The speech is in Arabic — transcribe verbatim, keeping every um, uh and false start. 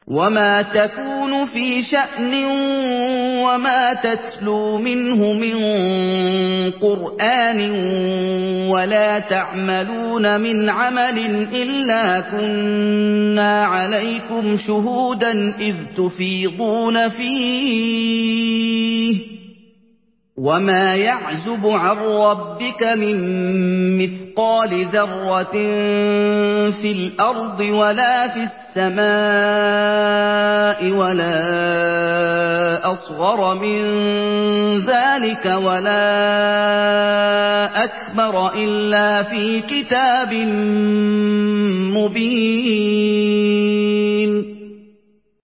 وما تكون في شأن وما تتلو منه من قرآن ولا تعملون من عمل إلا كنا عليكم شهودا إذ تفيضون فيه وما يعزب عن ربك من مثقال ذرة في الأرض ولا في السماء ولا أصغر من ذلك ولا أكبر إلا في كتاب مبين